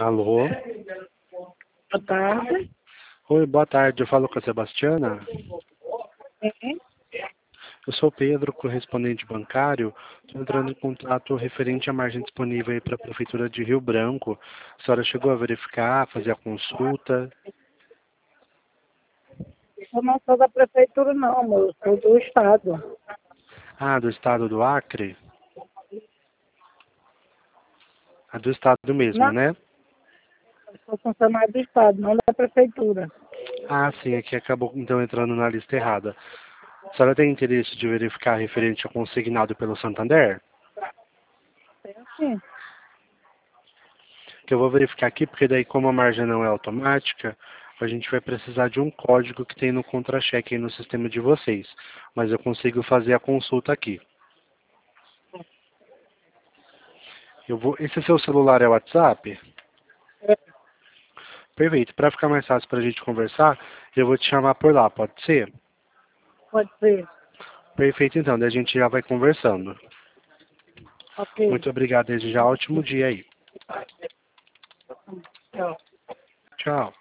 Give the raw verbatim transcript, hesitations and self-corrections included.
Alô? Boa tarde. Oi, boa tarde. Eu falo com a Sebastiana. Sim. Eu sou o Pedro, correspondente bancário. Estou entrando em contato referente à margem disponível aí para a Prefeitura de Rio Branco. A senhora chegou a verificar, fazer a consulta? Eu não sou da prefeitura, não, amor. Eu sou do Estado. Ah, do estado do Acre? Ah, do estado mesmo, Não, né? eu sou funcionário do Estado, não da prefeitura. Ah, sim, aqui acabou então entrando na lista errada. A senhora tem interesse de verificar referente ao consignado pelo Santander? Tenho sim. Que eu vou verificar aqui, porque daí como a margem não é automática, a gente vai precisar de um código que tem no contra-cheque aí no sistema de vocês. Mas eu consigo fazer a consulta aqui. Eu vou... Esse seu celular é o WhatsApp? É, Perfeito. Para ficar mais fácil para a gente conversar, eu vou te chamar por lá, pode ser? pode ser. Perfeito, então. Daí a gente já vai conversando. Ok. Muito obrigado desde já. Ótimo dia aí. Tchau. Tchau.